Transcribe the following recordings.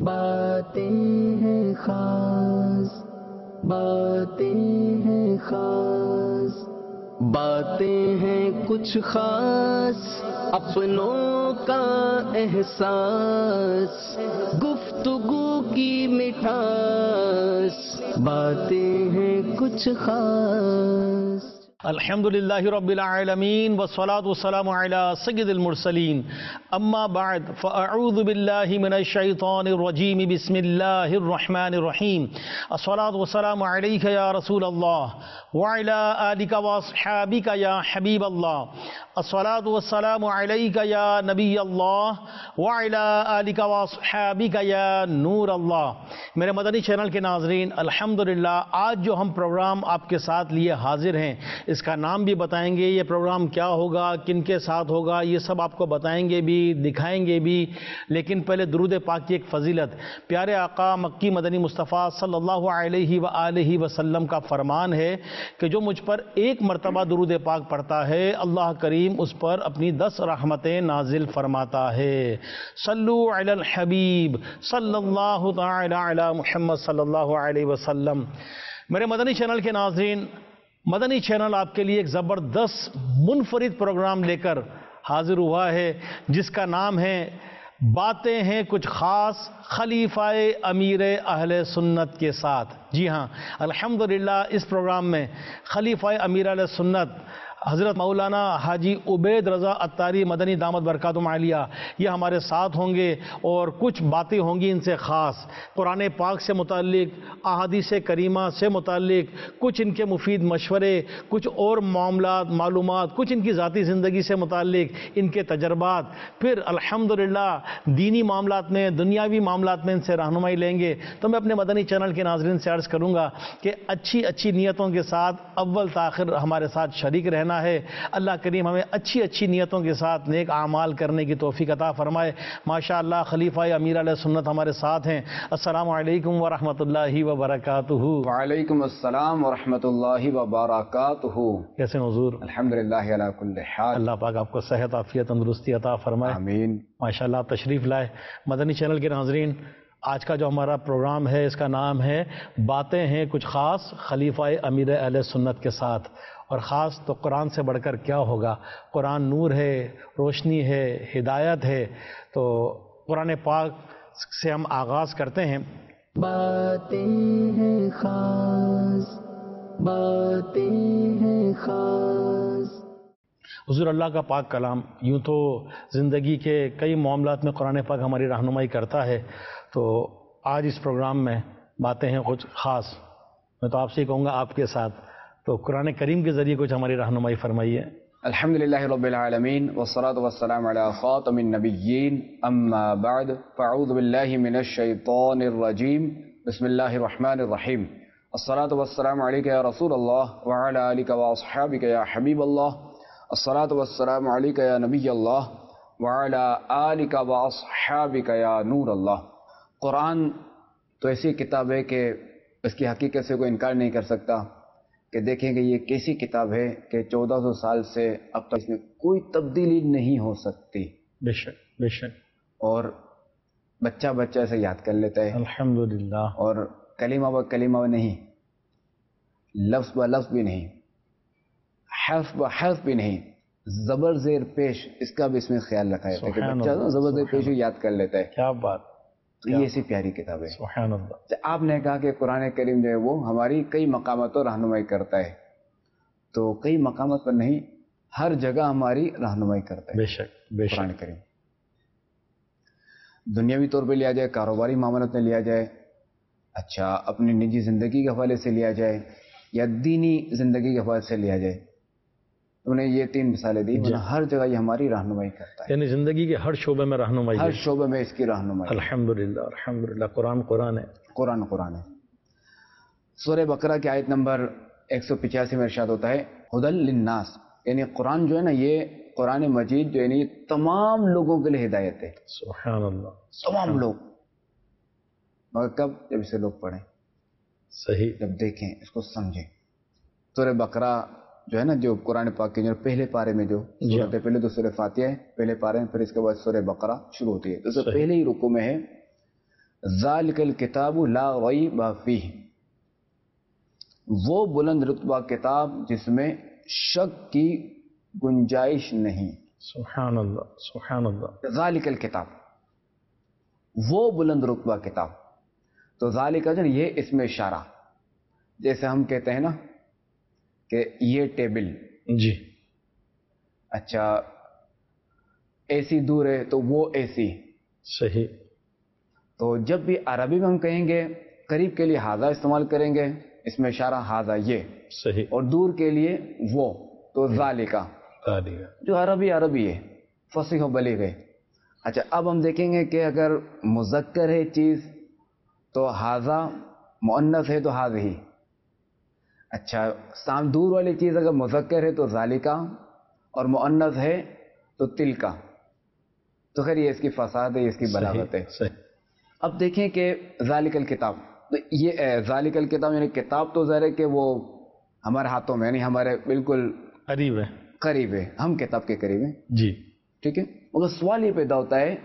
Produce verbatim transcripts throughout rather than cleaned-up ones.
باتیں ہیں خاص، باتیں ہیں خاص، باتیں ہیں کچھ خاص، اپنوں کا احساس، گفتگو کی مٹھاس، باتیں ہیں کچھ خاص۔ الحمدللہ رب العالمین والصلاة والسلام علی سید المرسلین، اما بعد فاعوذ باللہ من الشیطان الرجیم، بسم اللہ الرحمن الرحیم، الصلاة والسلام علیک یا رسول اللہ وعلی آلک واصحابک یا حبیب اللہ، الصلاة والسلام علیک یا نبی اللہ وعلی آلک واصحابک یا نور اللہ۔ میرے مدنی چینل کے ناظرین، الحمدللہ آج جو ہم پروگرام آپ کے ساتھ لیے حاضر ہیں، اس کا نام بھی بتائیں گے، یہ پروگرام کیا ہوگا، کن کے ساتھ ہوگا، یہ سب آپ کو بتائیں گے بھی، دکھائیں گے بھی، لیکن پہلے درود پاک کی ایک فضیلت۔ پیارے آقا مکی مدنی مصطفیٰ صلی اللہ علیہ وآلہ وسلم کا فرمان ہے کہ جو مجھ پر ایک مرتبہ درود پاک پڑھتا ہے، اللہ کریم اس پر اپنی دس رحمتیں نازل فرماتا ہے۔ صلو علی الحبیب صلی اللہ تعالی علی محمد صلی اللہ علیہ وسلم۔ میرے مدنی چینل کے ناظرین، مدنی چینل آپ کے لیے ایک زبردست منفرد پروگرام لے کر حاضر ہوا ہے، جس کا نام ہے باتیں ہیں کچھ خاص، خلیفہ امیر اہل سنت کے ساتھ۔ جی ہاں، الحمدللہ اس پروگرام میں خلیفہ امیر اہل سنت حضرت مولانا حاجی عبید رضا عطاری مدنی دامت برکاتہم عالیہ یہ ہمارے ساتھ ہوں گے، اور کچھ باتیں ہوں گی ان سے خاص، قرآن پاک سے متعلق، احادیث کریمہ سے متعلق، کچھ ان کے مفید مشورے، کچھ اور معاملات، معلومات، کچھ ان کی ذاتی زندگی سے متعلق ان کے تجربات، پھر الحمدللہ دینی معاملات میں، دنیاوی معاملات میں ان سے رہنمائی لیں گے۔ تو میں اپنے مدنی چینل کے ناظرین سے عرض کروں گا کہ اچھی اچھی نیتوں کے ساتھ اول تاخر ہمارے ساتھ شریک رہنا ہے۔ اللہ کریم ہمیں اچھی اچھی نیتوں کے ساتھ نیک اعمال کرنے کی توفیق عطا فرمائے۔ ماشاءاللہ خلیفہ امیر علیہ سنت ہمارے ساتھ ہیں۔ السلام علیکم ورحمۃ اللہ وبرکاتہ۔ وعلیکم السلام ورحمۃ اللہ وبرکاتہ۔ کیسے حضور؟ الحمدللہ علی کل حال۔ اللہ پاک آپ کو صحت عافیت تندرستی عطا فرمائے، آمین۔ ماشاءاللہ آپ تشریف لائے۔ مدنی چینل کے ناظرین، آج کا جو ہمارا پروگرام ہے اس کا نام ہے باتیں ہیں کچھ خاص، خلیفہ امیر اہل سنت کے ساتھ۔ اور خاص تو قرآن سے بڑھ کر کیا ہوگا؟ قرآن نور ہے، روشنی ہے، ہدایت ہے۔ تو قرآن پاک سے ہم آغاز کرتے ہیں۔ باتیں ہیں خاص، باتیں ہیں خاص۔ حضور اللہ کا پاک کلام یوں تو زندگی کے کئی معاملات میں قرآن پاک ہماری رہنمائی کرتا ہے، تو آج اس پروگرام میں باتیں ہیں کچھ خاص، میں تو آپ سے ہی کہوں گا آپ کے ساتھ، تو قرآن کریم کے ذریعے کچھ ہماری رہنمائی فرمائیے۔ الحمدللہ رب العالمین والصلاة والسلام علی خاتم النبیین، اما بعد فاعوذ باللہ من الشیطان الرجیم، بسم اللہ الرحمن الرحیم، الصلاة والسلام علیک یا رسول اللہ وعلی آلک واصحابک یا حبیب اللہ، الصلاة والسلام علیک یا نبی اللہ وعلی آلک واصحابک یا نور اللہ۔ قرآن تو ایسی کتاب ہے کہ اس کی حقیقت سے کوئی انکار نہیں کر سکتا، کہ دیکھیں کہ یہ کیسی کتاب ہے کہ چودہ سو سال سے اب تک اس میں کوئی تبدیلی نہیں ہو سکتی۔ بے شک بے شک۔ اور بچہ بچہ اسے یاد کر لیتا ہے، الحمدللہ، اور کلمہ و کلمہ نہیں، لفظ ب لفظ بھی نہیں، حرف ب حرف بھی نہیں، زبر زیر پیش اس کا بھی اس میں خیال رکھا جاتا ہے کہ بچہ زبر زیر پیش بھی یاد کر لیتا ہے۔ کیا بات! تو یہ ایسی پیاری کتاب ہے۔ سبحان اللہ۔ آپ نے کہا کہ قرآن کریم جو ہے وہ ہماری کئی مقامات پر رہنمائی کرتا ہے، تو کئی مقامات پر نہیں، ہر جگہ ہماری رہنمائی کرتا ہے بے شک بے شک۔ قرآن کریم۔ دنیاوی طور پہ لیا جائے، کاروباری معاملات میں لیا جائے، اچھا اپنی نجی زندگی کے حوالے سے لیا جائے، یا دینی زندگی کے حوالے سے لیا جائے، انہوں نے یہ تین مثالیں دی، ہر جگہ یہ ہماری رہنمائی کرتا ہے، یعنی زندگی کے ہر شعبے میں رہنمائی، ہر شعبے میں اس کی رہنمائی۔ الحمدللہ الحمدللہ، قرآن قرآن ہے، قرآن قرآن ہے۔ سورہ بقرہ کی آیت نمبر ایک سو پچاسی میں ارشاد ہوتا ہے ہدی للناس، یعنی قرآن جو ہے نا، یہ قرآن مجید جو ہے نا، یہ تمام لوگوں کے لیے ہدایت ہے۔ سبحان اللہ، تمام لوگ، مگر کب؟ جب اسے لوگ پڑھیں، صحیح، جب دیکھیں، اس کو سمجھیں۔ سورہ بقرہ جو ہے نا، جو قرآن پاک کے جو پہلے پارے میں جو سورت ہے، پہلے تو سورہ فاتحہ ہے پہلے پارے میں، پھر اس کے بعد سورہ بقرہ شروع ہوتی ہے، تو اس سے پہلے ہی رکوع میں ہے ذالک الکتاب لا ریب فیہ، وہ بلند رتبہ کتاب جس میں شک کی گنجائش نہیں. سبحان اللہ سبحان اللہ. ذالک الکتاب، وہ بلند رتبہ کتاب. تو ذالک جو یہ اس میں اشارہ، جیسے ہم کہتے ہیں نا کہ یہ ٹیبل، جی اچھا اے سی دور ہے تو وہ اے سی. صحیح. تو جب بھی عربی میں ہم کہیں گے قریب کے لیے ہاذا استعمال کریں گے، اس میں اشارہ ہاذا یہ، صحیح. اور اور دور کے لیے وہ، تو ذالکا. جو عربی عربی ہے، فصیح و بلیغ ہے. اچھا اب ہم دیکھیں گے کہ اگر مذکر ہے چیز تو ہاذا، مؤنث ہے تو ہاذہی. اچھا سام دور والی چیز اگر مذکر ہے تو ذالکا، اور مؤنث ہے تو تلکا. تو خیر یہ اس کی فصاحت ہے، یہ اس کی بلاغت ہے. صحیح. اب دیکھیں کہ ذالک الکتاب، یہ ذالک الکتاب یعنی کتاب تو ظاہر ہے کہ وہ ہمارے ہاتھوں میں، یعنی ہمارے بالکل قریب ہے، قریب ہے، ہم کتاب کے قریب ہیں. جی ٹھیک ہے. مگر سوال یہ پیدا ہوتا ہے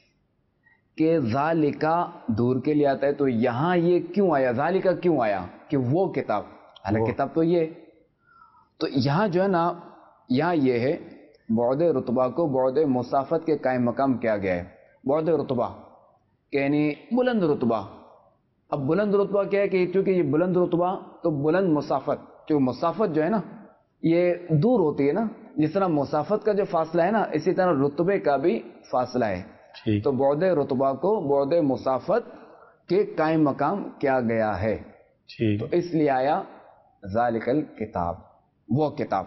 کہ ذالکا دور کے لیے آتا ہے تو یہاں یہ کیوں آیا، ذالکا کیوں آیا کہ وہ کتاب، حالانکہ کتاب تو یہ. تو یہاں جو ہے نا، یہاں یہ ہے بعد رتبہ کو بعد مسافت کے قائم مقام کیا گیا ہے. بعد رتبہ یعنی بلند رتبہ. اب بلند رتبہ کیا ہے کہ چونکہ یہ بلند رتبہ تو بلند مسافت، جو مسافت جو ہے نا یہ دور ہوتی ہے نا، جس طرح مسافت کا جو فاصلہ ہے نا اسی طرح رتبے کا بھی فاصلہ ہے. ٹھیک. تو بعد رتبہ کو بعد مسافت کے قائم مقام کیا گیا ہے. ٹھیک. تو اس لیے آیا ذالک الکتاب، وہ کتاب.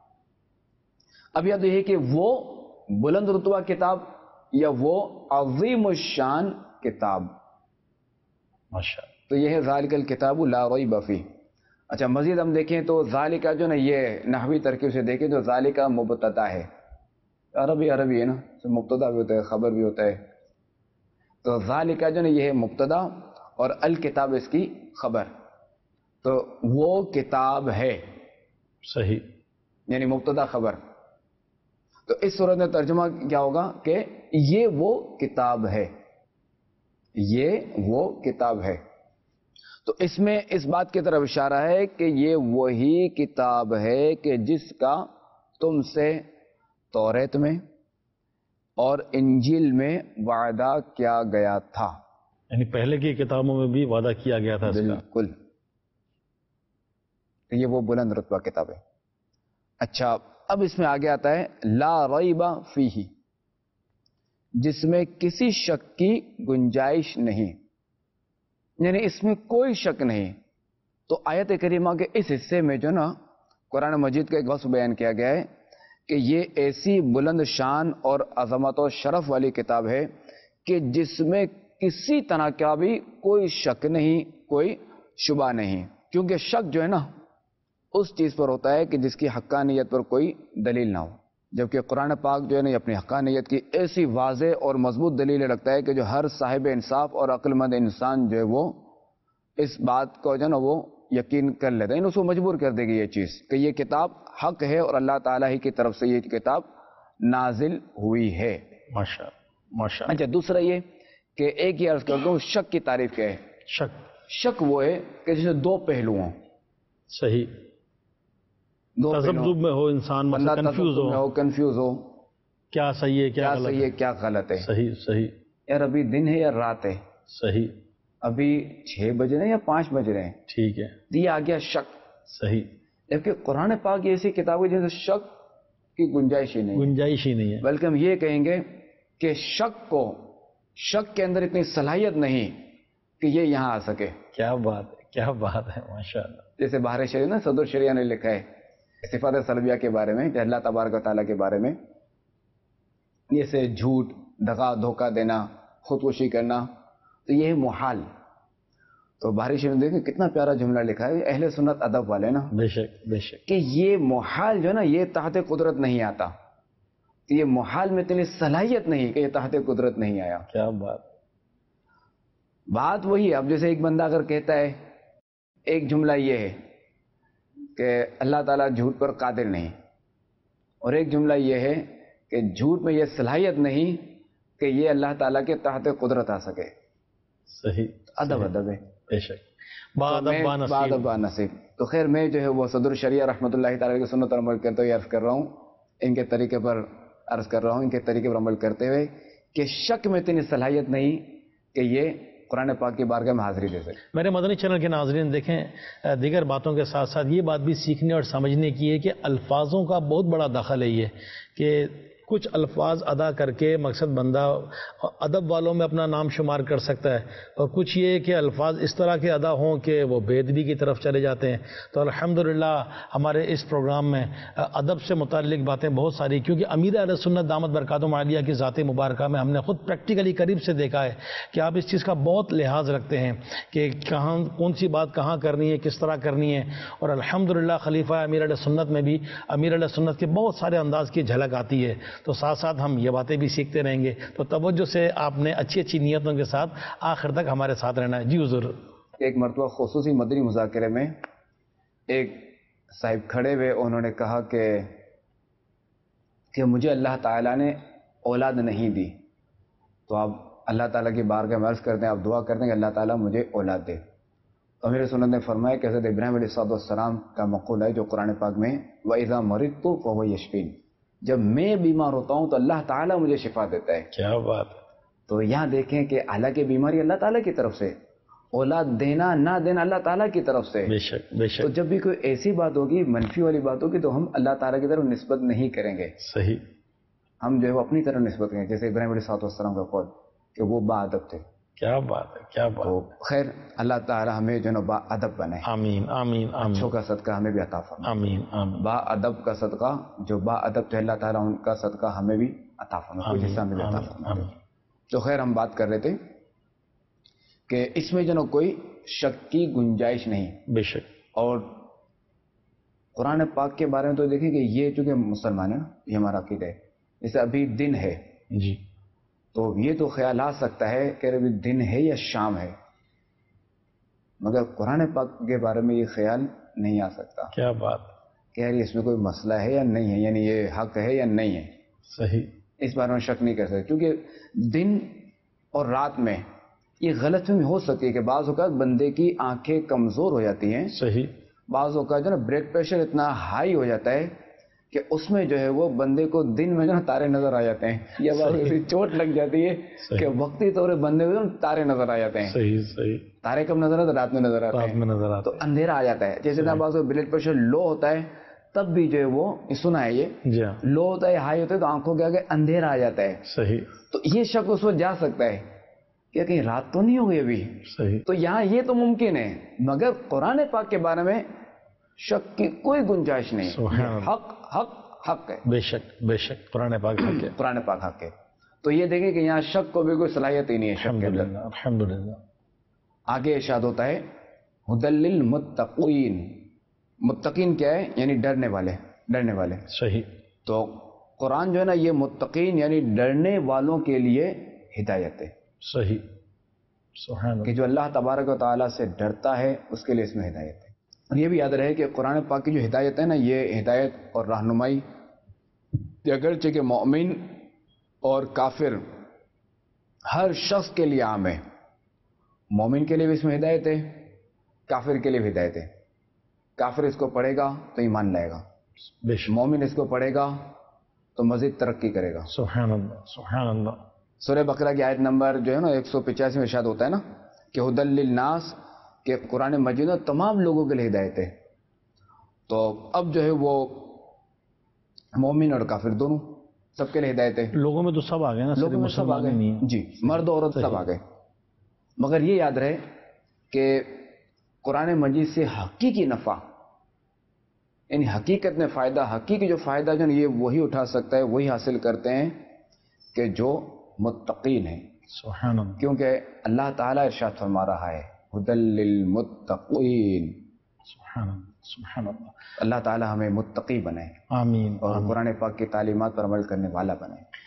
اب یاد یہ کہ وہ بلند رتبہ کتاب یا وہ عظیم الشان کتاب. ماشاء اللہ. تو یہ ہے ذالک الکتاب لا ریب فیہ. اچھا مزید ہم دیکھیں تو ذالکا جو نا یہ نحوی ترکیب سے دیکھیں تو ذالکا مبتدا ہے، عربی عربی ہے نا، مبتدا بھی ہوتا ہے خبر بھی ہوتا ہے. تو ذالکا جو نا یہ ہے مبتدا اور الکتاب اس کی خبر. تو وہ کتاب ہے، صحیح. یعنی مبتدا خبر. تو اس صورت میں ترجمہ کیا ہوگا کہ یہ وہ کتاب ہے، یہ وہ کتاب ہے. تو اس میں اس بات کی طرف اشارہ ہے کہ یہ وہی کتاب ہے کہ جس کا تم سے توریت میں اور انجیل میں وعدہ کیا گیا تھا. یعنی پہلے کی کتابوں میں بھی وعدہ کیا گیا تھا اس کا. بالکل. تو یہ وہ بلند رتبہ کتاب ہے. اچھا اب اس میں آگے آتا ہے لا ریب فیہ، جس میں کسی شک کی گنجائش نہیں، یعنی اس میں کوئی شک نہیں. تو آیت کریمہ کے اس حصے میں جو نا قرآن مجید کا ایک وصف بیان کیا گیا ہے کہ یہ ایسی بلند شان اور عظمت و شرف والی کتاب ہے کہ جس میں کسی طرح کا بھی کوئی شک نہیں، کوئی شبہ نہیں. کیونکہ شک جو ہے نا اس چیز پر ہوتا ہے کہ جس کی حقانیت پر کوئی دلیل نہ ہو، جبکہ قرآن پاک جو ہے نا اپنی حقانیت کی ایسی واضح اور مضبوط دلیلیں رکھتا ہے کہ جو ہر صاحب انصاف اور عقل مند انسان جو ہے وہ اس بات کو جو ہے نا وہ یقین کر لیتا ہے، اس کو مجبور کر دے گی یہ چیز کہ یہ کتاب حق ہے اور اللہ تعالیٰ ہی کی طرف سے یہ کتاب نازل ہوئی ہے. ماشاء ماشاء. اچھا دوسرا یہ کہ ایک یہ عرض کر دوں شک کی تعریف کیا ہے. شک شک وہ ہے کہ جس میں دو پہلو ہوں. صحیح. دو تذبذب میں ہو انسان، بندہ کنفیوز ہو ہو کنفیوز ہو کیا صحیح ہے کیا صحیح ہے کیا غلط ہے. صحیح صحیح. یار ابھی دن ہے یا رات ہے، صحیح. ابھی چھ بج رہے ہیں یا پانچ بج رہے ہیں. ٹھیک ہے. یہ آ گیا شک. صحیح. جبکہ قرآن پاک ایسی کتاب ہے جیسے شک کی گنجائش ہی نہیں، گنجائش ہی نہیں ہے. بلکہ ہم یہ کہیں گے کہ شک کو، شک کے اندر اتنی صلاحیت نہیں کہ یہ یہاں آ سکے. کیا بات ہے کیا بات ہے ماشاء اللہ. جیسے بہار شریعہ نا صدر شریعہ نے لکھا ہے صفات سلبیہ کے بارے میں کہ اللہ تبارک و تعالیٰ کے بارے میں، جیسے جھوٹ، دغا، دھوکہ دینا، خودکشی کرنا، تو یہ ہے محال. تو بہار شریعہ نے دیکھیں کتنا پیارا جملہ لکھا ہے اہل سنت ادب والے نا، بے شک بے شک، کہ یہ محال جو ہے نا یہ تحت قدرت نہیں آتا. یہ محال میں اتنی صلاحیت نہیں کہ یہ تحت قدرت نہیں آیا. کیا بات. بات وہی ہے. اب جیسے ایک بندہ اگر کہتا ہے، ایک جملہ یہ ہے کہ اللہ تعالیٰ جھوٹ پر قادر نہیں، اور ایک جملہ یہ ہے کہ جھوٹ میں یہ صلاحیت نہیں کہ یہ اللہ تعالیٰ کے تحت قدرت آ سکے. صحیح ادب ادب ہے بے شک با ادب با با نصیب ادب با نصیب. تو خیر میں جو ہے وہ صدر شریعہ رحمۃ اللہ تعالیٰ کی سنت پر عمل کرتے ہوئے عرض کر رہا ہوں ان کے طریقے پر عرض کر رہا ہوں ان کے طریقے پر عمل کرتے ہوئے کہ شک میں اتنی صلاحیت نہیں کہ یہ قرآن پاک کی بارگاہ میں حاضری دے سکے. میرے مدنی چینل کے ناظرین دیکھیں دیگر باتوں کے ساتھ ساتھ یہ بات بھی سیکھنے اور سمجھنے کی ہے کہ الفاظوں کا بہت بڑا دخل ہے یہ کہ کچھ الفاظ ادا کر کے مقصد بندہ ادب والوں میں اپنا نام شمار کر سکتا ہے اور کچھ یہ کہ الفاظ اس طرح کے ادا ہوں کہ وہ بے ادبی کی طرف چلے جاتے ہیں. تو الحمدللہ ہمارے اس پروگرام میں ادب سے متعلق باتیں بہت ساری کیونکہ امیر اہل سنت دامت برکاتہم عالیہ کی ذات مبارکہ میں ہم نے خود پریکٹیکلی قریب سے دیکھا ہے کہ آپ اس چیز کا بہت لحاظ رکھتے ہیں کہ کہاں کون سی بات کہاں کرنی ہے کس طرح کرنی ہے. اور الحمدللہ خلیفہ امیر اہل سنت میں بھی امیر اہل سنت کے بہت سارے انداز کی جھلک آتی ہے. تو ساتھ ساتھ ہم یہ باتیں بھی سیکھتے رہیں گے. تو توجہ سے آپ نے اچھی اچھی نیتوں کے ساتھ آخر تک ہمارے ساتھ رہنا ہے. جی حضور. ایک مرتبہ خصوصی مدنی مذاکرے میں ایک صاحب کھڑے ہوئے انہوں نے کہا کہ کہ مجھے اللہ تعالیٰ نے اولاد نہیں دی تو آپ اللہ تعالیٰ کی بارگاہ میں عرض کرتے ہیں آپ دعا کرتے ہیں کہ اللہ تعالیٰ مجھے اولاد دے. تو امیر سنت نے فرمایا کہ حضرت ابراہیم علیہ السلام کا مقول ہے جو قرآن پاک میں وَإِذَا مَرِضْتُ فَهُوَ يَشْفِينِ جب میں بیمار ہوتا ہوں تو اللہ تعالیٰ مجھے شفا دیتا ہے. کیا بات ہے. تو یہاں دیکھیں کہ حالانکہ بیماری اللہ تعالیٰ کی طرف سے اولاد دینا نہ دینا اللہ تعالیٰ کی طرف سے. بے شک بے شک. تو جب بھی کوئی ایسی بات ہوگی منفی والی بات ہوگی تو ہم اللہ تعالیٰ کی طرف نسبت نہیں کریں گے. صحیح. ہم جو ہے وہ اپنی طرف نسبت کریں جیسے ابراہیم علیہ السلام کا قول کہ وہ با ادب تھے. کیا بات ہے کیا بات. تو خیر اللہ تعالیٰ ہمیں جو ہے با ادب بنائے. آمین آمین آمین. اچھوں کا صدقہ ہمیں بھی عطا فرمائے. آمین آمین. با ادب کا صدقہ جو با ادب تھے اللہ تعالیٰ ان کا صدقہ ہمیں بھی عطا فرمائے. کچھ حصہ ہمیں بھی عطا فرمائے. تو خیر ہم بات کر رہے تھے کہ اس میں جو نا کوئی شک کی گنجائش نہیں. بے شک. اور قرآن پاک کے بارے میں تو دیکھیں کہ یہ چونکہ مسلمان ہے یہ ہمارا عقیدہ ہے. جیسے ابھی دن ہے جی تو یہ تو خیال آ سکتا ہے کہ ابھی دن ہے یا شام ہے مگر قرآن پاک کے بارے میں یہ خیال نہیں آ سکتا. کیا بات کہ یار اس میں کوئی مسئلہ ہے یا نہیں ہے یعنی یہ حق ہے یا نہیں ہے. صحیح. اس بارے میں شک نہیں کر سکتے کیونکہ دن اور رات میں یہ غلط فہمی ہو سکتی ہے کہ بعض اوقات بندے کی آنکھیں کمزور ہو جاتی ہیں. صحیح. بعض اوقات جو نا بلڈ پریشر اتنا ہائی ہو جاتا ہے کہ اس میں جو ہے وہ بندے کو دن میں جو نا تارے نظر آ جاتے ہیں یا ایسی چوٹ لگ جاتی ہے کہ وقتی طور پر بندے کو تارے نظر آ جاتے ہیں. صحیح صحیح. تارے کب نظر آتے رات میں نظر آتے ہیں. رات میں نظر آتے تو اندھیرا آ جاتا ہے. جیسے بعض بلڈ پریشر لو ہوتا ہے تب بھی جو ہے وہ سنا ہے یہ لو ہوتا ہے ہائی ہوتا ہے تو آنکھوں کے آگے اندھیرا آ جاتا ہے. صحیح. تو یہ شک اس وقت جا سکتا ہے کہ کہیں رات تو نہیں ہوئی ابھی. صحیح. تو یہاں یہ تو ممکن ہے مگر قرآن پاک کے بارے میں شک کی کوئی گنجائش نہیں. حق حق حق ہے. بے شک بے شک. قرآن پاک حق ہے. قرآن پاک حق ہے. تو یہ دیکھیں کہ یہاں شک کو بھی کوئی صلاحیت ہی نہیں ہے. شک کے اندر الحمدللہ. آگے ارشاد ہوتا ہے ہدی للمتقین. متقین کیا ہے یعنی ڈرنے والے ڈرنے والے. صحیح. تو قرآن جو ہے نا یہ متقین یعنی ڈرنے والوں کے لیے ہدایت ہے. صحیح. سبحان اللہ. کہ جو اللہ تبارک و تعالیٰ سے ڈرتا ہے اس کے لیے اس میں ہدایت ہے. اور یہ بھی یاد رہے کہ قرآن پاک کی جو ہدایت ہے نا یہ ہدایت اور رہنمائی اگرچہ کہ مومن اور کافر ہر شخص کے لیے عام ہے. مومن کے لیے بھی اس میں ہدایت ہے کافر کے لیے بھی ہدایت ہے. کافر اس کو پڑھے گا تو ایمان لائے گا. مومن اس کو پڑھے گا تو مزید ترقی کرے گا. سبحان اللہ سبحان اللہ. سورہ بقرہ کی آیت نمبر جو ہے نا ایک سو پچاسی میں ارشاد ہوتا ہے نا کہ ہدی للناس کہ قرآن مجید تمام لوگوں کے لیے ہدایت ہے. تو اب جو ہے وہ مومن اور کافر دونوں سب کے لیے ہدایت ہے. لوگوں میں تو سب آ گئے نا. لوگوں میں سب آ گئے. جی مرد عورت سب آ گئے. مگر یہ یاد رہے کہ قرآن مجید سے حقیقی نفع یعنی حقیقت میں فائدہ حقیقی جو فائدہ جو یہ وہی اٹھا سکتا ہے وہی حاصل کرتے ہیں کہ جو متقین ہیں. سبحان اللہ. کیونکہ اللہ تعالیٰ ارشاد فرما رہا ہے ہدی للمتقین. سبحان اللہ سبحان اللہ. اللہ تعالیٰ ہمیں متقی بنائے. آمین. اور قرآن پاک کی تعلیمات پر عمل کرنے والا بنائے.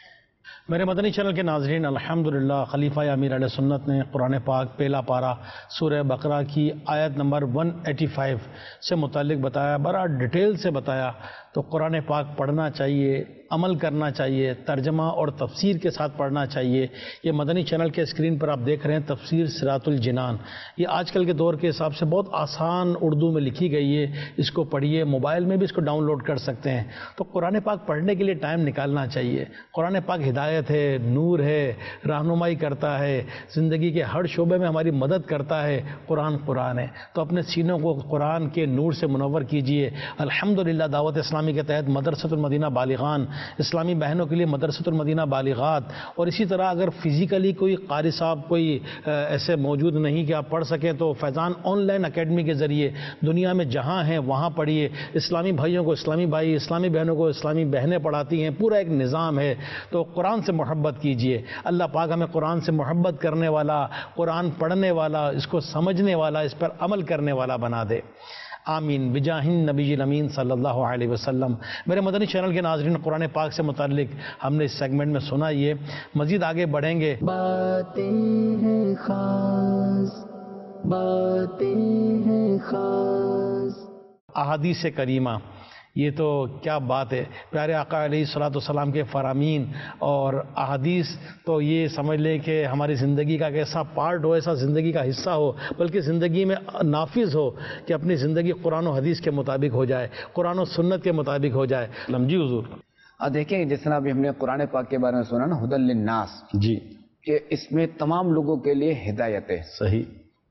میرے مدنی چینل کے ناظرین، الحمدللہ خلیفہ امیر علیہ سنت نے قرآن پاک پہلا پارہ سورہ بقرہ کی آیت نمبر ایک سو پچاسی سے متعلق بتایا، بڑا ڈیٹیل سے بتایا۔ تو قرآن پاک پڑھنا چاہیے، عمل کرنا چاہیے، ترجمہ اور تفسیر کے ساتھ پڑھنا چاہیے۔ یہ مدنی چینل کے اسکرین پر آپ دیکھ رہے ہیں تفسیر صراط الجنان، یہ آج کل کے دور کے حساب سے بہت آسان اردو میں لکھی گئی ہے، اس کو پڑھیے، موبائل میں بھی اس کو ڈاؤن لوڈ کر سکتے ہیں۔ تو قرآن پاک پڑھنے کے لیے ٹائم نکالنا چاہیے۔ قرآن پاک ہدایت ہے، نور ہے، رہنمائی کرتا ہے، زندگی کے ہر شعبے میں ہماری مدد کرتا ہے۔ قرآن قرآن ہے تو اپنے سینوں کو قرآن کے نور سے منور کیجیے۔ الحمدللہ دعوت اسلامی کے تحت مدرسۃ المدینہ بالغان، اسلامی بہنوں کے لیے مدرسۃ المدینہ بالغات، اور اسی طرح اگر فزیکلی کوئی قاری صاحب کوئی ایسے موجود نہیں کہ آپ پڑھ سکیں تو فیضان آن لائن اکیڈمی کے ذریعے دنیا میں جہاں ہیں وہاں پڑھیے۔ اسلامی بھائیوں کو اسلامی بھائی، اسلامی بہنوں کو اسلامی بہنیں پڑھاتی ہیں، پورا ایک نظام ہے۔ تو قرآن سے محبت کیجیے۔ اللہ پاک ہمیں قرآن سے محبت کرنے والا، قرآن پڑھنے والا، اس کو سمجھنے والا، اس پر عمل کرنے والا بنا دے، آمین بجاہ نبی الامین صلی اللہ علیہ وسلم۔ میرے مدنی چینل کے ناظرین، قرآن پاک سے متعلق ہم نے اس سیگمنٹ میں سنا، یہ مزید آگے بڑھیں گے۔ باتیں ہیں خاص، باتیں ہیں خاص، احادیث کریمہ، یہ تو کیا بات ہے، پیارے آقا علیہ الصلوۃ والسلام کے فرامین اور احادیث تو یہ سمجھ لیں کہ ہماری زندگی کا ایک ایسا پارٹ ہو، ایسا زندگی کا حصہ ہو، بلکہ زندگی میں نافذ ہو کہ اپنی زندگی قرآن و حدیث کے مطابق ہو جائے، قرآن و سنت کے مطابق ہو جائے۔ جی حضور۔ آپ دیکھیں جس طرح ابھی ہم نے قرآن پاک کے بارے میں سنا نا، ہدی للناس، جی، کہ اس میں تمام لوگوں کے لیے ہدایت ہے۔ صحیح،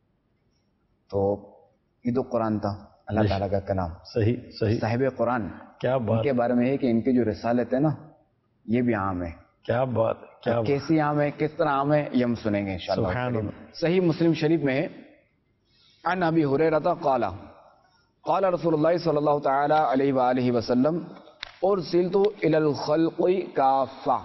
تو یہ تو قرآن تھا، اللہ تعالیٰ کا کلام، صحیح صحیح، صاحب قرآن، کیا ان بات، کے بارے میں ہے کہ ان کی جو رسالت ہے نا یہ بھی عام ہے۔ کیا بات، کیا بات، کیسی عام ہے، کس طرح عام ہے، یہ ہم سنیں گے انشاءاللہ۔ سبحان اللہ۔ صحیح مسلم شریف میں ہے، عن ابی ہریرہ قال قال رسول اللہ صلی اللہ تعالی علیہ وآلہ وسلم ارسلت الی الخلق کافہ،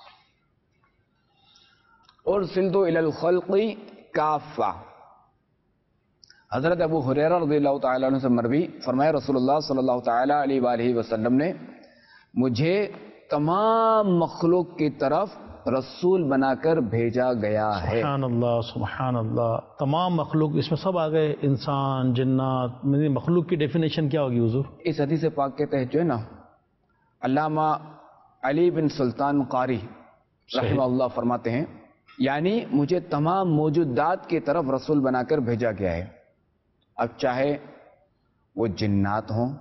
ارسلت الی الخلق کافہ۔ حضرت ابو ہریرہ رضی اللہ تعالیٰ عنہ سے مروی، فرمایا رسول اللہ صلی اللہ تعالیٰ علیہ وآلہ وسلم نے مجھے تمام مخلوق کی طرف رسول بنا کر بھیجا گیا ہے۔ سبحان اللہ، سبحان اللہ، تمام مخلوق، اس میں سب آ گئے، انسان، جنات، مخلوق کی ڈیفینیشن کیا ہوگی حضور؟ اس حدیث پاک کے تحت جو ہے نا، علامہ علی بن سلطان قاری رحمہ اللہ فرماتے ہیں، یعنی مجھے تمام موجودات کی طرف رسول بنا کر بھیجا گیا ہے۔ اب چاہے وہ جنات ہوں،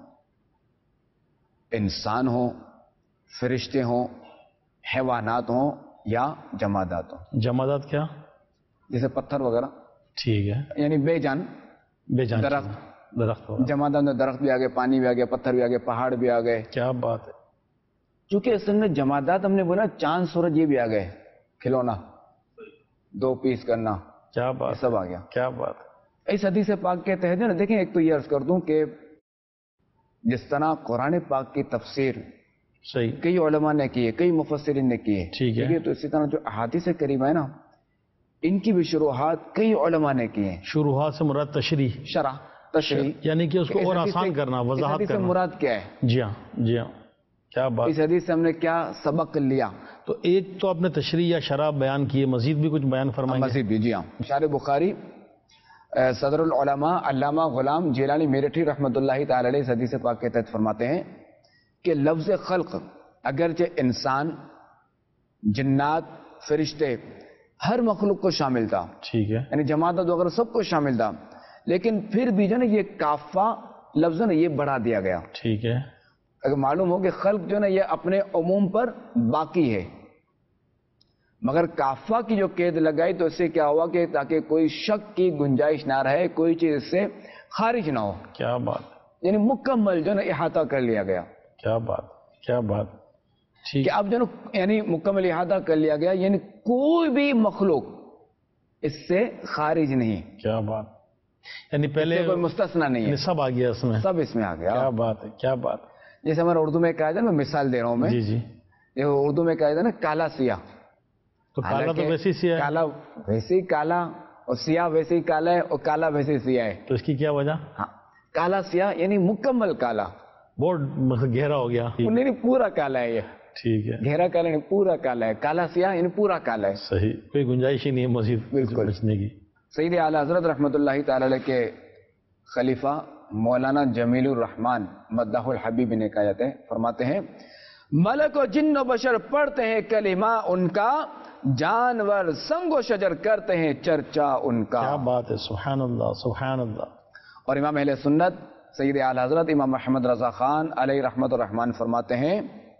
انسان ہوں، فرشتے ہوں، حیوانات ہوں یا جمادات ہوں۔ جمادات کیا؟ جیسے پتھر وغیرہ، ٹھیک ہے، یعنی بے جان بے جان درخت، درخت ہوگا۔ جمادات میں درخت بھی آ گئے، پانی بھی آ گیا، پتھر بھی آ گئے، پہاڑ بھی آ گئے۔ کیا بات ہے، چونکہ اصل میں جمادات ہم نے بولا، چاند سورج یہ بھی آ گئے، کھلونا، دو پیس کرنا، کیا بات، سب آ گیا۔ کیا بات ہے، اس حدیث پاک کے تحت نا، دیکھیں ایک تو یہ عرض کر دوں کہ جس طرح قرآن پاک کی تفسیر صحیح، کئی علماء نے کی ہے، کئی مفسرین نے کی ہے، ٹھیک ہے، تو اسی طرح جو احادیث کریمہ ہے نا، ان کی بھی شروحات کئی علماء نے کی ہیں۔ شروحات سے مراد تشریح، شرح، تشریح، یعنی کہ اس کو اس اور حدیث آسان سے- کرنا، اس وضاحت حدیث سے کرنا۔ مراد کیا ہے؟ جی ہاں، جی ہاں، کیا بات۔ اس حدیث سے ہم نے کیا سبق لیا؟ تو ایک تو آپ نے تشریح یا شرح بیان کی ہے، مزید بھی کچھ بیان فرمائیں گے؟ مزید بھی، جی ہاں۔ شارح بخاری صدر العلماء علامہ غلام جیلانی میرٹھی رحمۃ اللہ تعالی علیہ اس حدیث پاک کے تحت فرماتے ہیں کہ لفظ خلق اگرچہ انسان، جنات، فرشتے، ہر مخلوق کو شامل تھا، ٹھیک ہے، یعنی جماعت وغیرہ سب کو شامل تھا، لیکن پھر بھی جو نا یہ کافہ لفظ نا یہ بڑھا دیا گیا۔ ٹھیک ہے، اگر معلوم ہو کہ خلق جو نا یہ اپنے عموم پر باقی ہے، مگر کافہ کی جو قید لگائی تو اس سے کیا ہوا کہ تاکہ کوئی شک کی گنجائش نہ رہے، کوئی چیز اس سے خارج نہ ہو، کیا بات، یعنی مکمل جو نا احاطہ کر لیا گیا کیا بات، کیا بات، ٹھیک، کہ اب جو نا یعنی مکمل احاطہ کر لیا گیا، یعنی کوئی بھی مخلوق اس سے خارج نہیں، کیا بات، یعنی پہلے اس سے کوئی مستثنا نہیں ہے، یعنی سب آ گیا اس میں، سب اس میں آ کیا گیا۔ بات ہے، کیا بات، جیسے ہمارا اردو میں کہا جائے، میں مثال دے رہا ہوں میں، جی جی، یہ اردو میں کہا جائے نا کالا سیاہ، تو کالا تو حالانکہ ویسے ہی سیاہ ہے، کالا ویسے ہی کالا، اور سیاہ ویسے ہی کالا ہے، اور کالا ویسے ہی سیاہ ہے۔ تو اس کی کیا وجہ؟ ہاں، کالا سیاہ یعنی مکمل کالا، بہت گہرا ہو گیا، نہیں نہیں پورا کالا ہے یہ، ٹھیک ہے، گہرا کالا نہیں، پورا کالا ہے، کالا سیاہ یعنی پورا کالا ہے. صحیح، کوئی گنجائش ہی نہیں ہے مزید بالکل بچنے کی. سید اعلی حضرت رحمۃ اللہ تعالی علیہ کے خلیفہ مولانا جمیل الرحمن مداح الحبیب نے کہا جاتا ہے، فرماتے ہیں ملک و جن و بشر پڑھتے ہیں کلمہ ان کا، جانور سنگ و شجر کرتے ہیں چرچا ان کا. کیا بات ہے، سبحان اللہ سبحان اللہ. اور امام اہل سنت سید اعلی حضرت امام محمد رضا خان علیہ رحمت الرحمن فرماتے ہیں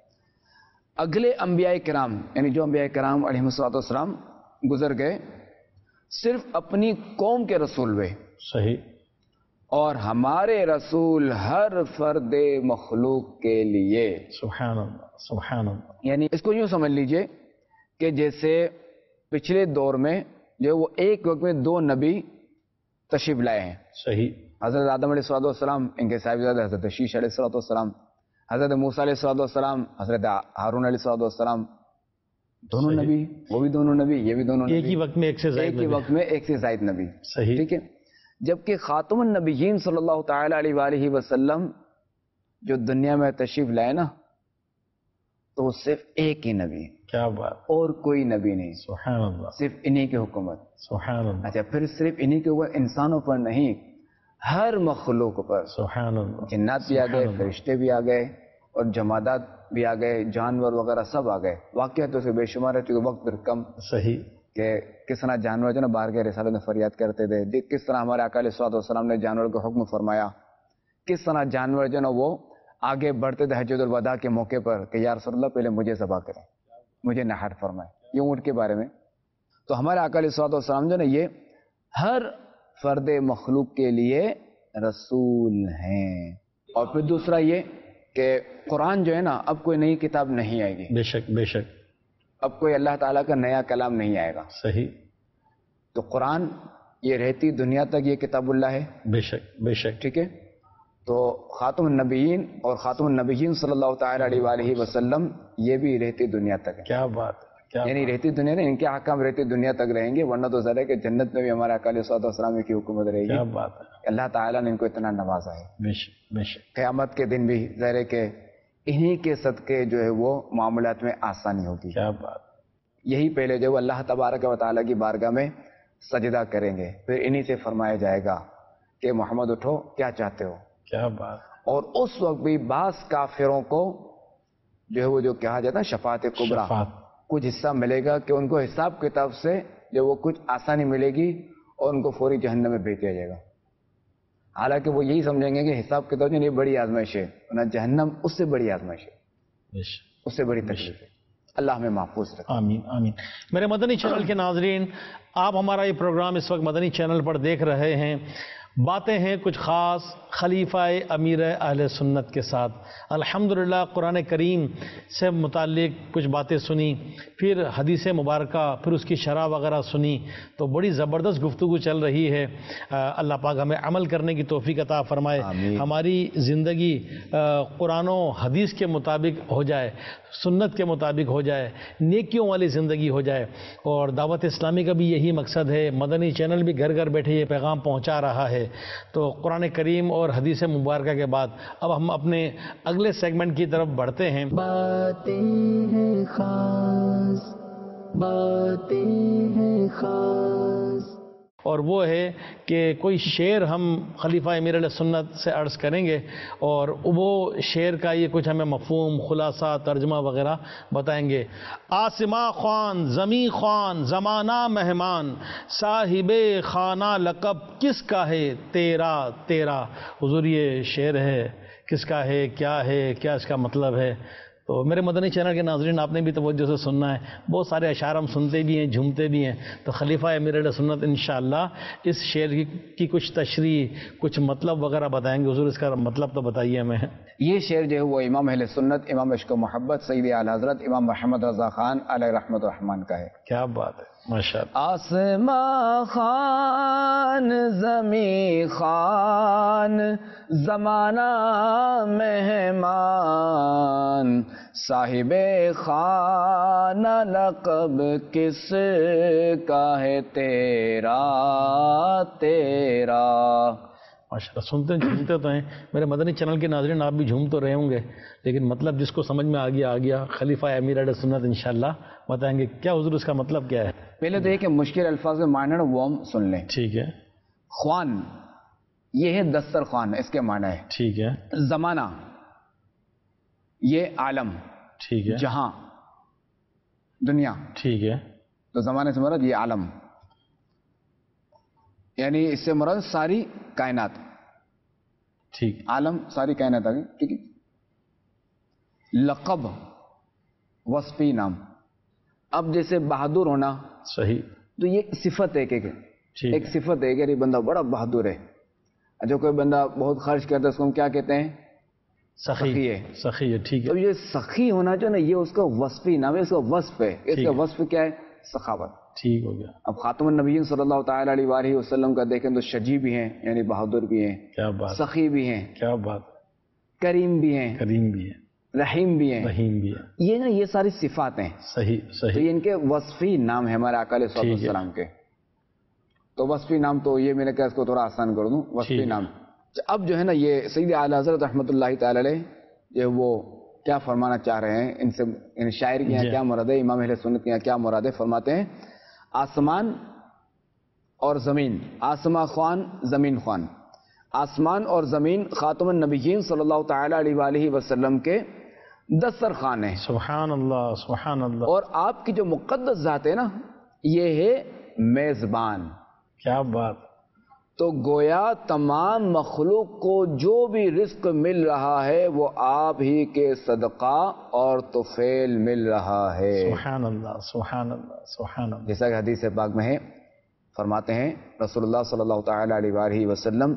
اگلے انبیاء کرام یعنی جو انبیاء کرام علیہ الصلوۃ والسلام گزر گئے صرف اپنی قوم کے رسول ہوئے، صحیح، اور ہمارے رسول ہر فرد مخلوق کے لیے. سبحان اللہ سبحان اللہ. یعنی اس کو یوں سمجھ لیجئے کہ جیسے پچھلے دور میں جو وہ ایک وقت میں دو نبی تشریف لائے ہیں. صحیح. حضرت آدم علیہ الصلوۃ والسلام، ان کے صاحبزادے حضرت شیش علیہ الصلوۃ والسلام، حضرت موسیٰ علیہ الصلوۃ والسلام، حضرت ہارون علیہ الصلوۃ والسلام، دونوں صحیح. نبی، وہ بھی دونوں نبی، یہ بھی دونوں ایک نبی، ہی وقت میں ایک سے زائد ایک ہی نبی. وقت میں ایک سے زائد نبی. صحیح. ٹھیک ہے. جبکہ خاتم النبیین صلی اللہ تعالی علیہ وآلہ وسلم جو دنیا میں تشریف لائے نا تو وہ صرف ایک ہی نبی ہے، کیا بات، اور کوئی نبی نہیں، سبحان اللہ صرف انہی کی حکومت. سبحان اللہ اچھا پھر صرف انہی کے اوپر، انسانوں پر نہیں، ہر مخلوق پر. سبحان اللہ. جنات بھی آ گئے، سبحان اللہ. فرشتے بھی آ گئے، اور جمادات بھی آ گئے، جانور وغیرہ سب آ گئے. واقعہ تو سے بے شمار ہے چونکہ وقت پھر کم، صحیح. کہ کس طرح جانور جو نا باہر کے رسالت میں فریاد کرتے تھے، دیکھ کس طرح ہمارے آقا علیہ الصلوۃ والسلام نے جانور کو حکم فرمایا، کس طرح جانور جو نا وہ آگے بڑھتے تھے حجۃ الوداع کے موقع پر کہ یا رسول اللہ پہلے مجھے ذبح کریں، مجھے نہر فرمائے، یہ اونٹ کے بارے میں. تو ہمارے آقا علیہ الصلوۃ والسلام جو نا یہ ہر فرد مخلوق کے لیے رسول ہیں. اور پھر دوسرا یہ کہ قرآن جو ہے نا اب کوئی نئی کتاب نہیں آئے گی، بے شک بے شک. اب کوئی اللہ تعالیٰ کا نیا کلام نہیں آئے گا. صحیح. تو قرآن یہ رہتی دنیا تک یہ کتاب اللہ ہے. بے شک بے شک. ٹھیک ہے. تو خاتم النبیین اور خاتم النبیین صلی اللہ تعالی علیہ وآلہ وسلم یہ بھی رہتی دنیا تک ہے. کیا بات ہے، کیا یعنی رہتی دنیا نہیں، ان کے احکام رہتی دنیا تک رہیں گے، ورنہ تو ظاہر ہے کہ جنت میں بھی ہمارے آقا علیہ الصلوۃ والسلام کی حکومت رہے گی. کیا بات ہے. اللہ تعالیٰ نے ان کو اتنا نوازا ہے. بے شک بے شک. قیامت کے دن بھی ظاہر ہے کہ انہی کے صدقے جو ہے وہ معاملات میں آسانی ہوگی. کیا بات. یہی پہلے جو اللہ تبارک و تعالیٰ کی بارگاہ میں سجدہ کریں گے، پھر انہی سے فرمایا جائے گا کہ محمد اٹھو کیا چاہتے ہو. کیا بات. اور اس وقت بھی بعض کافروں کو جو ہے وہ جو کہا جاتا ہے شفاعت کبریٰ، شفاعت. کچھ حصہ ملے گا کہ ان کو حساب کتاب سے جو وہ کچھ آسانی ملے گی اور ان کو فوری جہنم میں بھیج دیا جائے گا. حالانکہ وہ یہی سمجھیں گے کہ حساب کتاب جو یہ بڑی آزمائش ہے، ورنہ جہنم اس سے بڑی آزمائش ہے، بے شک. اس سے بڑی تکلیف ہے. اللہ ہمیں محفوظ رکھے. آمین آمین. میرے مدنی چینل کے ناظرین، آپ ہمارا یہ پروگرام اس وقت مدنی چینل پر دیکھ رہے ہیں. باتیں ہیں کچھ خاص خلیفہ امیر اہل سنت کے ساتھ. الحمدللہ قرآن کریم سے متعلق کچھ باتیں سنی، پھر حدیث مبارکہ، پھر اس کی شرح وغیرہ سنی، تو بڑی زبردست گفتگو چل رہی ہے. اللہ پاک ہمیں عمل کرنے کی توفیق عطا فرمائے. آمین. ہماری زندگی قرآن و حدیث کے مطابق ہو جائے، سنت کے مطابق ہو جائے، نیکیوں والی زندگی ہو جائے. اور دعوت اسلامی کا بھی یہی مقصد ہے. مدنی چینل بھی گھر گھر بیٹھے یہ پیغام پہنچا رہا ہے. تو قرآن کریم اور حدیث مبارکہ کے بعد اب ہم اپنے اگلے سیگمنٹ کی طرف بڑھتے ہیں. باتیں ہیں خاص، باتیں ہیں خاص. اور وہ ہے کہ کوئی شعر ہم خلیفہ امیر علیہ سنت سے عرض کریں گے، اور وہ شعر کا یہ کچھ ہمیں مفہوم، خلاصہ، ترجمہ وغیرہ بتائیں گے. آسماں خوان، زمیں خوان، زمانہ مہمان، صاحب خانہ لقب کس کا ہے تیرا تیرا. حضور یہ شعر ہے، کس کا ہے، کیا ہے، کیا اس کا مطلب ہے. تو میرے مدنی چینل کے ناظرین، آپ نے بھی توجہ سے سننا ہے. بہت سارے اشعار ہم سنتے بھی ہیں، جھومتے بھی ہیں. تو خلیفہ امیر علیہ سنت انشاءاللہ اس شعر کی, کی کچھ تشریح، کچھ مطلب وغیرہ بتائیں گے. حضور اس کا مطلب تو بتائیے ہمیں. یہ شعر جو ہے وہ امام اہل سنت، امام عشق و محبت سید اعلی حضرت امام محمد رضا خان علیہ رحمت الرحمن کا ہے. کیا بات ہے، ماشاء اللہ. آسماں خان، زمیں خان، زمانہ مہمان، صاحب خانہ لقب کس کا ہے تیرا تیرا. ماشاء اللہ. سنتے جھومتے تو ہیں. میرے مدنی چینل کے ناظرین آپ بھی جھوم تو رہے ہوں گے، لیکن مطلب جس کو سمجھ میں آ گیا آ گیا. خلیفہ امیر اہل سنت انشاءاللہ بتائیں گے. کیا حضور اس کا مطلب کیا ہے؟ پہلے تو یہ کہ مشکل الفاظ میں معنی ہے وہ ہم سن لیں. ٹھیک ہے. خوان یہ ہے دسترخوان، اس کے معنی ہے. ٹھیک ہے. زمانہ یہ عالم، ٹھیک ہے. جہاں، دنیا. ٹھیک ہے. تو زمانے سے مراد یہ عالم، یعنی اس سے مراد ساری کائنات. ٹھیک. عالم ساری کائنات آ گئی. ٹھیک ہے. لقب وصفی نام. اب جیسے بہادر ہونا، صحیح، تو یہ صفت ہے کہ ایک صفت ہے کہ یہ بندہ بڑا بہادر ہے. جو کوئی بندہ بہت خرچ کرتا ہے اس کو ہم کیا کہتے ہیں؟ سخی ہے. سخی ہے. ٹھیک ہے. تو یہ سخی ہونا جو نا یہ اس کا وصفی نام ہے، اس کا وصف ہے. اس کا وصف کیا ہے؟ سخاوت. ٹھیک ہو گیا. اب خاتم النبیین صلی اللہ تعالی علیہ وآلہ وسلم کا دیکھیں تو شجی بھی ہیں، یعنی بہادر بھی ہیں. کیا بات. سخی بھی ہیں. کیا بات. کریم بھی ہیں. کریم بھی ہیں. رحیم بھی ہیں. رحیم بھی ہیں. یہ نا یہ ساری صفات ہیں. صحیح صحیح. تو یہ ان کے وصفی نام ہے ہمارے آقا علیہ الصلوۃ والسلام کے. تو وصفی نام تو یہ میں نے کہا اس کو تھوڑا آسان کر دوں. وصفی نام. اب جو ہے نا یہ سید اعلی حضرت رحمۃ اللہ تعالی علیہ یہ وہ کیا فرمانا چاہ رہے ہیں ان سے، ان شاعر کی یہاں کیا مراد ہے، امام اہل سنت کے یہاں کیا مراد ہے. فرماتے ہیں آسمان اور زمین، آسمان خوان زمین خوان، آسمان اور زمین خاتم النبیین صلی اللہ تعالی علیہ وآلہ وسلم کے دسترخوان ہیں. سبحان اللہ سبحان اللہ. اور آپ کی جو مقدس ذات ہے نا یہ ہے میزبان. کیا بات. تو گویا تمام مخلوق کو جو بھی رزق مل رہا ہے وہ آپ ہی کے صدقہ اور طفیل مل رہا ہے. سبحان اللہ سبحان اللہ سبحان اللہ. جیسا کہ حدیث پاک میں ہے، فرماتے ہیں رسول اللہ صلی اللہ تعالی علیہ وآلہ وسلم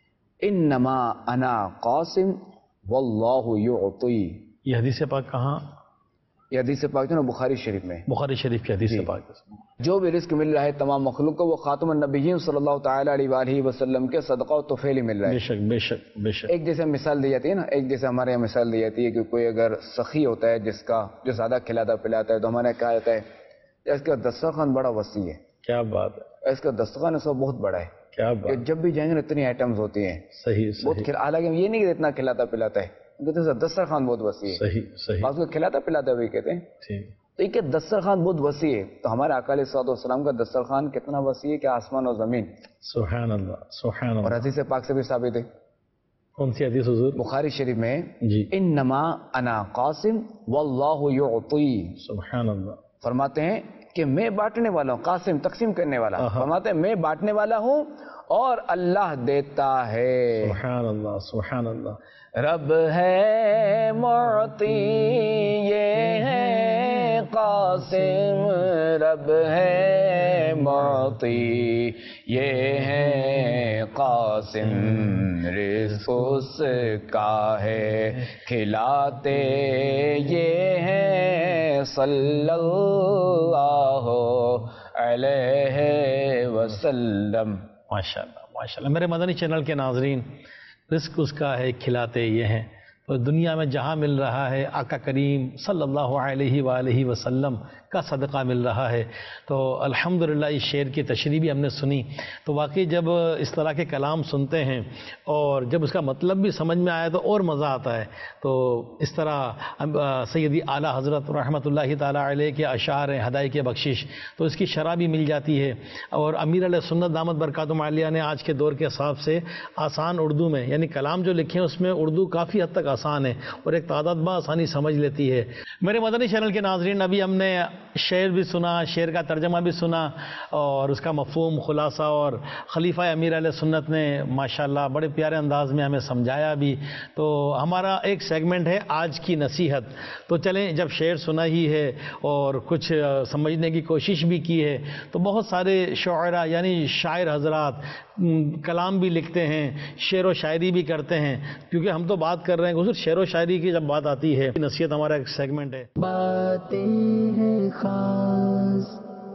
انما انا قاسم واللہ یعطی. یہ حدیث پاک کہاں؟ یہ حدیث پاک جو نا بخاری شریف میں. بخاری شریف کی حدیث پاک. جو بھی رزق مل رہا ہے تمام مخلوق کو وہ خاتم النبیین صلی اللہ تعالی علیہ وآلہ وسلم کے صدقہ و طفیل ہی مل رہا ہے. بے شک بے شک بے شک. ایک جیسے مثال دی جاتی ہے نا، ایک جیسے ہمارے یہاں مثال دی جاتی ہے کہ کوئی اگر سخی ہوتا ہے جس کا جو زیادہ کھلاتا پلاتا ہے تو ہمارے کہا جاتا ہے اس کا دسترخوان بڑا وسیع ہے. کیا بات ہے. اس کا دسترخوان اس کا بہت بڑا ہے. کیا بات. جب بھی جائیں گے اتنی آئٹمز ہوتی ہیں. صحیح بہت صحیح. حالانکہ یہ نہیں کہ اتنا کھلاتا پلاتا ہے، دسترخوان بہت وسیع ہے. صحیح صحیح. بعض کو کھلاتا پلاتا بھی کہتے ہیں. ٹھیک. تو یہ کہ دسترخوان بہت وسیع ہے. تو ہمارے آقا علیہ الصلوۃ والسلام کا دسترخوان کتنا وسیع ہے کہ آسمان اور زمین. سبحان اللہ سبحان اللہ. اور حدیث پاک سے بھی ثابت ہے. کون سی حدیث حضور؟ بخاری شریف میں جی. انما انا قاسم واللہ یعطی. سبحان اللہ. فرماتے ہیں کہ میں بانٹنے والا ہوں، قاسم تقسیم کرنے والا. فرماتے ہیں میں بانٹنے والا ہوں اور اللہ دیتا ہے. سبحان اللہ سبحان اللہ. رب ہے معطی یہ ہے قاسم، رب ہے معطی یہ ہے قاسم، رزق اس کا ہے کھلاتے یہ ہے صلی اللہ علیہ وسلم. ماشاء اللہ ماشاء اللہ. میرے مدنی چینل کے ناظرین، رزق اس کا ہے کھلاتے یہ ہیں. تو دنیا میں جہاں مل رہا ہے آقا کریم صلی اللہ علیہ وآلہ وسلم کا صدقہ مل رہا ہے. تو الحمدللہ اس شعر کی تشریح بھی ہم نے سنی. تو واقعی جب اس طرح کے کلام سنتے ہیں اور جب اس کا مطلب بھی سمجھ میں آیا تو اور مزہ آتا ہے. تو اس طرح سیدی اعلیٰ حضرت رحمۃ اللہ تعالیٰ علیہ کے اشعار ہیں ہدایت کے بخشش، تو اس کی شرح بھی مل جاتی ہے. اور امیر علیہ سنت دامت برکاتہم عالیہ نے آج کے دور کے حساب سے آسان اردو میں، یعنی کلام جو لکھے ہیں اس میں اردو کافی حد تک آسان ہے اور ایک تعداد بآسانی سمجھ لیتی ہے. میرے مدنی چینل کے ناظرین، ابھی ہم نے شعر بھی سنا، شعر کا ترجمہ بھی سنا اور اس کا مفہوم خلاصہ، اور خلیفہ امیر علیہ سنت نے ماشاءاللہ بڑے پیارے انداز میں ہمیں سمجھایا بھی. تو ہمارا ایک سیگمنٹ ہے آج کی نصیحت. تو چلیں، جب شعر سنا ہی ہے اور کچھ سمجھنے کی کوشش بھی کی ہے تو بہت سارے شعراء یعنی شاعر حضرات کلام بھی لکھتے ہیں، شعر و شاعری بھی کرتے ہیں. کیونکہ ہم تو بات کر رہے ہیں حضور شعر و شاعری کی، جب بات آتی ہے نصیحت ہمارا ایک سیگمنٹ ہے. باتیں ہیں خاص،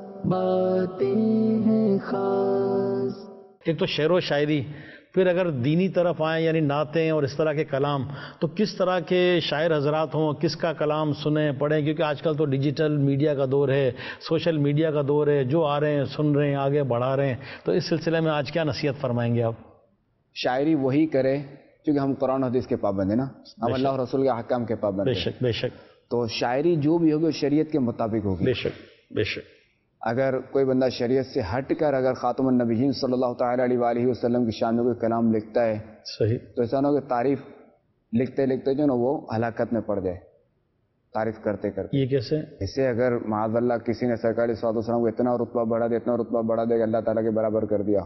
باتیں ہیں خاص. ایک تو شعر و شاعری، پھر اگر دینی طرف آئیں یعنی نعتیں اور اس طرح کے کلام، تو کس طرح کے شاعر حضرات ہوں، کس کا کلام سنیں پڑھیں. کیونکہ آج کل تو ڈیجیٹل میڈیا کا دور ہے، سوشل میڈیا کا دور ہے، جو آ رہے ہیں سن رہے ہیں، آگے بڑھا رہے ہیں. تو اس سلسلے میں آج کیا نصیحت فرمائیں گے آپ؟ شاعری وہی کرے کیونکہ ہم قرآن و حدیث کے پابند ہیں نا, ہم اللہ اور رسول کے احکام کے پابند بے ہیں. شک بے شک. تو شاعری جو بھی ہوگی وہ شریعت کے مطابق ہوگی. بے شک بے شک. اگر کوئی بندہ شریعت سے ہٹ کر اگر خاتم النبیین صلی اللہ تعالیٰ علیہ وآلہ وسلم کی شان میں کوئی کلام لکھتا ہے, صحیح, تو ایسا نہ ہو کہ تعریف لکھتے لکھتے جو نا وہ ہلاکت میں پڑ جائے تعریف کرتے کرتے. یہ کیسے؟ اسے اگر معاذ اللہ کسی نے سرکار صلی اللہ علیہ وسلم کو اتنا رتبہ بڑھا دیا اتنا رتبہ بڑھا دیا کہ اللہ تعالیٰ کے برابر کر دیا,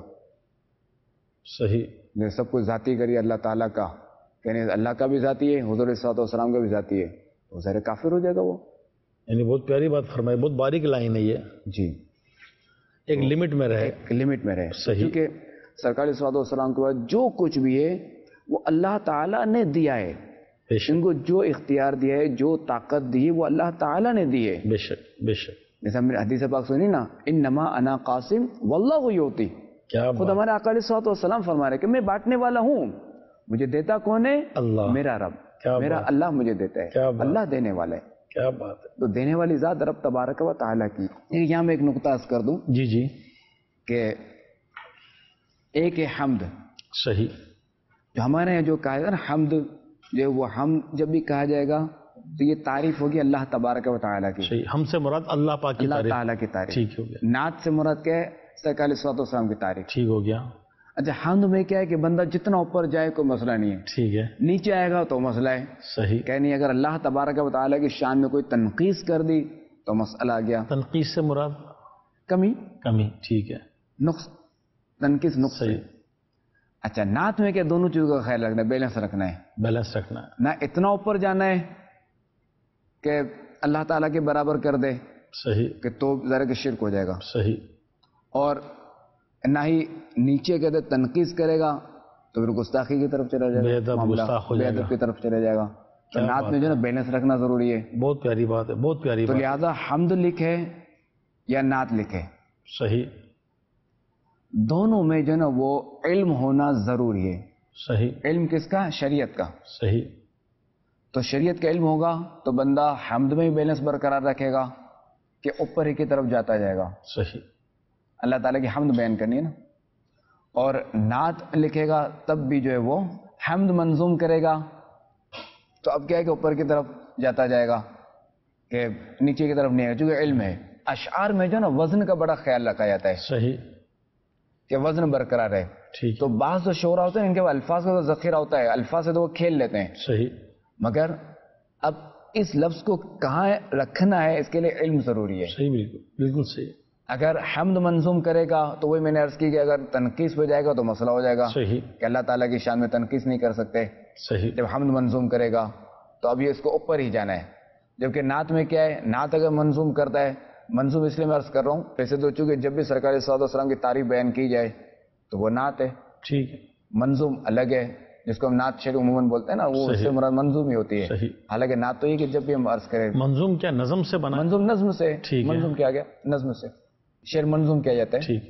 صحیح, نے سب کچھ ذاتی کری اللہ تعالیٰ کا, یعنی اللہ کا بھی ذاتی ہے, حضور صلی اللہ علیہ وسلم کا بھی ذاتی ہے, وہ ظاہر کافر ہو جائے گا وہ. یعنی بہت پیاری بات فرمائی, بہت باریک لائن ہے یہ. جی, ایک لمٹ میں رہے, ایک لمٹ میں رہے. صحیح. کیونکہ سرکار صلی اللہ علیہ وسلم کے بعد جو کچھ بھی ہے وہ اللہ تعالیٰ نے دیا ہے. بے شک ان کو جو اختیار دیا ہے, جو طاقت دی ہے, وہ اللہ تعالیٰ نے دی ہے. بے شک بے شک. جیسے ہم نے حدیث پاک سنی نا, انما انا قاسم واللہ یعطی. کیا خود ہمارے آقا علیہ الصلوۃ والسلام فرما رہے کہ میں بانٹنے والا ہوں, مجھے دیتا کون ہے؟ اللہ, میرا رب, کیا میرا بات. اللہ مجھے دیتا کیا ہے, بات. اللہ دینے والا ہے. کیا بات ہے. تو دینے والی ذات رب تبارک و تعالیٰ کی. یہاں میں ایک نقطہ عرض کر دوں جی جی, کہ ایک ہے حمد. صحیح, جو ہمارے یہاں جو کہا جائے نا حمد, جو وہ حمد جب بھی کہا جائے گا تو یہ تعریف ہوگی اللہ تبارک و تعالیٰ کی. صحیح. ہم سے مراد اللہ پاک کی اللہ تعریف. تعالیٰ کی تعریف. ٹھیک ہو گیا. نعت سے مراد کیا ہے؟ سرکار علیہ الصلوۃ والسلام کی تعریف. ٹھیک ہو گیا. اچھا, حمد میں کیا ہے کہ بندہ جتنا اوپر جائے کوئی مسئلہ نہیں ہے, ٹھیک ہے, نیچے آئے گا تو مسئلہ ہے. صحیح. کہ نہیں, اگر اللہ تبارک و تعالیٰ کی شان میں کوئی تنقیص کر دی تو مسئلہ آ گیا. تنقیص سے مراد کمی, کمی. ٹھیک ہے, نقص, تنقیص نقص. صحیح. اچھا, نعت میں کیا دونوں چیزوں کا خیال رکھنا ہے, بیلنس رکھنا ہے. بیلنس رکھنا ہے. نہ اتنا اوپر جانا ہے کہ اللہ تعالیٰ کے برابر کر دے صحیح, کہ تو ذرا کہ شرک ہو جائے گا, صحیح. اور نہ ہی نیچے کے دے تنقیص کرے گا تو پھر گستاخی کی طرف چلا جائے بے گا, ادب, معاملہ گستاخ ہو بے جائے گا. ادب کی طرف چلا جائے گا. تو کیا نعت بات میں جو ہے نا بیلنس رکھنا ضروری ہے. بہت پیاری بات ہے, بہت پیاری تو بات. لہذا حمد لکھے یا نعت لکھے, صحیح دونوں میں جو ہے نا وہ علم ہونا ضروری ہے. صحیح. علم کس کا؟ شریعت کا. صحیح. تو شریعت کا علم ہوگا تو بندہ حمد میں بھی بیلنس برقرار رکھے گا کہ اوپر ہی کی طرف جاتا جائے گا. صحیح. اللہ تعالیٰ کی حمد بیان کرنی ہے نا. اور نعت لکھے گا تب بھی جو ہے وہ حمد منظوم کرے گا تو اب کیا ہے کہ اوپر کی طرف جاتا جائے گا کہ نیچے کی طرف نہیں ہے, چونکہ علم ہے. اشعار میں جو ہے نا وزن کا بڑا خیال رکھا جاتا ہے صحیح کہ وزن برقرار ہے. ٹھیک. تو بعض جو شعرا ہوتے ہیں ان کے الفاظ کا تو ذخیرہ ہوتا ہے, الفاظ سے تو وہ کھیل لیتے ہیں. صحیح. مگر اب اس لفظ کو کہاں رکھنا ہے اس کے لیے علم ضروری ہے. صحیح, بالکل بالکل صحیح. اگر حمد منظوم کرے گا تو وہی میں نے عرض کی کہ اگر تنقیص ہو جائے گا تو مسئلہ ہو جائے گا صحیح. کہ اللہ تعالیٰ کی شان میں تنقیص نہیں کر سکتے. صحیح. جب حمد منظوم کرے گا تو اب یہ اس کو اوپر ہی جانا ہے. جبکہ نعت میں کیا ہے, نعت اگر منظوم کرتا ہے, منظوم اس لیے میں عرض کر رہا ہوں ویسے تو چونکہ جب بھی سرکار صلی اللہ علیہ وسلم کی تعریف بیان کی جائے تو وہ نعت ہے. ٹھیک ہے. منظوم الگ ہے جس کو ہم نعت شعر عموماً بولتے ہیں نا, وہ اس سے مراد منظوم ہی ہوتی ہے. صحیح. حالانکہ نعت تو یہ کہ جب بھی ہم عرض کریں منظوم کیا نظم سے بنا؟ منظوم نظم سے. ٹھیک ہے. منظوم کیا گیا نظم سے, شعر منظوم کیا جاتا ہے. ٹھیک.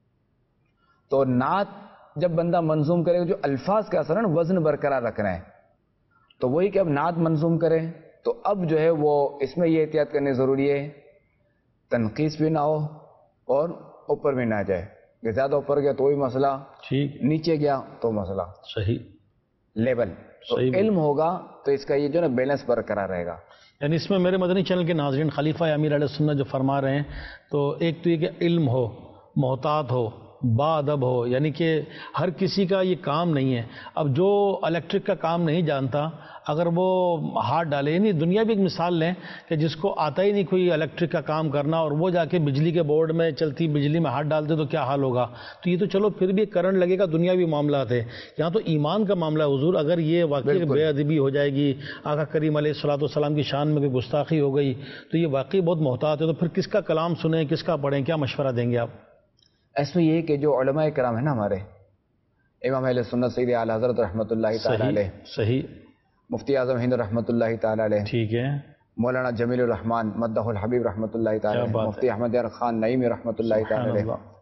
تو نعت جب بندہ منظوم کرے گا جو الفاظ کا اثر ہے نا وزن برقرار رکھنا ہے, تو وہی کہ اب نعت منظوم کرے تو اب جو ہے وہ اس میں یہ احتیاط کرنی ضروری ہے تنقیص بھی نہ ہو اور اوپر بھی نہ جائے کہ زیادہ اوپر گیا تو وہی مسئلہ, ٹھیک, نیچے گیا تو مسئلہ. صحیح. لیول تو صحیح. علم ہوگا تو اس کا یہ جو نا بیلنس برقرار رہے گا. یعنی اس میں میرے مدنی چینل کے ناظرین خلیفہ امیر علیہ السنت جو فرما رہے ہیں تو ایک تو یہ کہ علم ہو, محتاط ہو, با ادب ہو, یعنی کہ ہر کسی کا یہ کام نہیں ہے. اب جو الیکٹرک کا کام نہیں جانتا اگر وہ ہاتھ ڈالے, یعنی دنیا بھی ایک مثال لیں کہ جس کو آتا ہی نہیں کوئی الیکٹرک کا کام کرنا اور وہ جا کے بجلی کے بورڈ میں چلتی بجلی میں ہاتھ ڈالتے تو کیا حال ہوگا. تو یہ تو چلو پھر بھی کرنٹ لگے گا, دنیاوی معاملات ہے. یہاں تو ایمان کا معاملہ ہے حضور. اگر یہ واقعی بے ادبی ہو جائے گی, آقا کریم علیہ الصلوۃ والسلام کی شان میں کوئی گستاخی ہو گئی تو یہ واقعی بہت محتاط ہے. تو پھر کس کا کلام سنیں, کس کا پڑھیں, کیا مشورہ دیں گے آپ؟ اس میں یہ کہ جو علماء کرام ہیں نا ہمارے, امام اہل سنت سید اعلی حضرت رحمۃ اللہ تعالی علیہ, صحیح, مفتی اعظم ہند رحمۃ اللہ تعالی علیہ, ٹھیک ہے, مولانا جمیل الرحمان مدح الحبیب رحمۃ اللہ تعالی علیہ, مفتی احمد یار خان نعیمی رحمۃ اللہ تعالی علیہ,